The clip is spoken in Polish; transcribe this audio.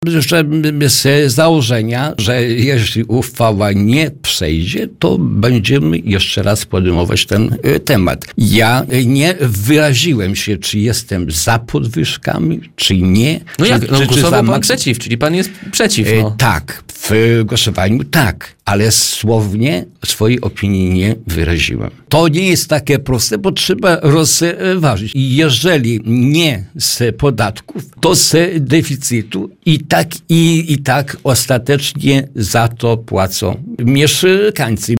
że z założenia, że jeśli uchwała nie przejdzie, to będziemy jeszcze raz podejmować ten temat. Ja nie wyraziłem się, czy jestem za podwyżkami, czy nie. No jak? Czy Głosował pan przeciw, czyli pan jest przeciw. No. Tak, w głosowaniu tak, ale słownie swojej opinii nie wyraziłem. To nie jest takie proste, bo trzeba rozważyć. I jeżeli nie z podatków, to z deficytu i tak ostatecznie za to płacą mieszkańcy.